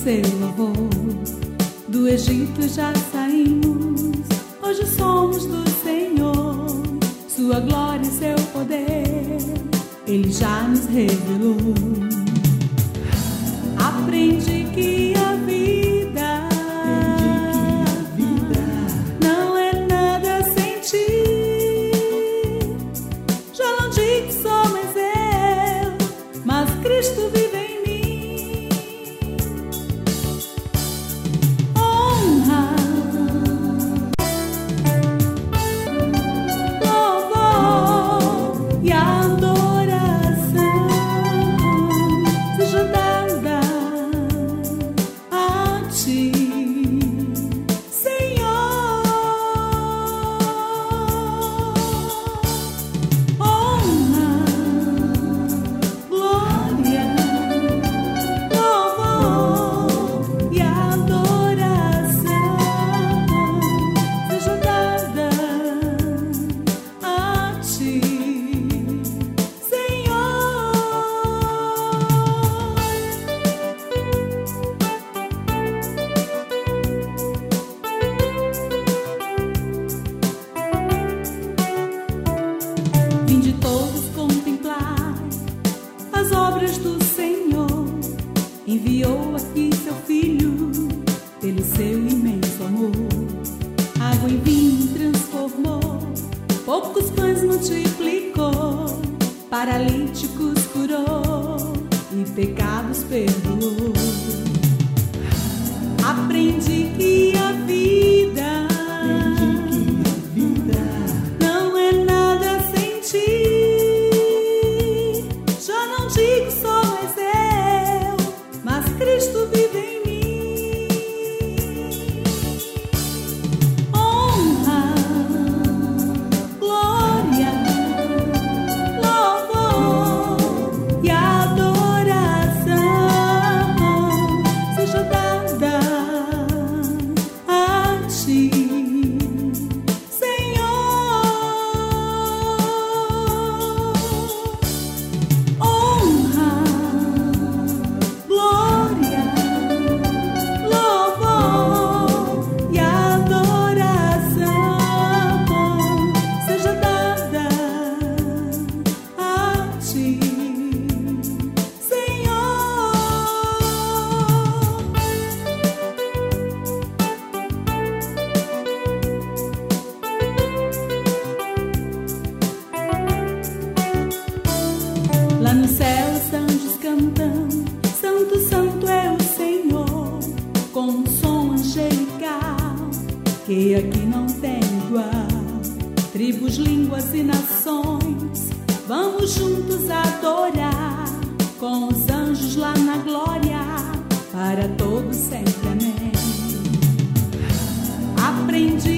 seu louvor. Do Egito já saímos, hoje somos do Senhor. Sua glória e seu poder, Ele já nos revelou. Aprendi que a vida não é nada sem ti. Já não digo que sou mais eu, mas Cristo vive em mim. Honra, louvor e adoração seja dada a ti, Senhor. Honra, glória, louvor e adoração seja dada a ti, Senhor. Vinde todos contemplar as obras do Senhor. Enviou aqui seu Filho pelo seu imenso amor. Água em vinho transformou, poucos pães multiplicou, paralíticos curou e pecados perdoou. Aprendi que a vida não é nada sem ti. Já não digo só mais eu, mas Cristo vive em mim. Honra, glória, louvor e adoração seja dada a ti, Senhor. Honra, glória, louvor e adoração seja dada a ti, Senhor. Lá no céu os anjos cantam, Santo, Santo é o Senhor, com um som angelical que aqui não tem igual. Tribos, línguas e nações, vamos juntos adorar, com os anjos lá na glória, para todos sempre, amém. Aprendi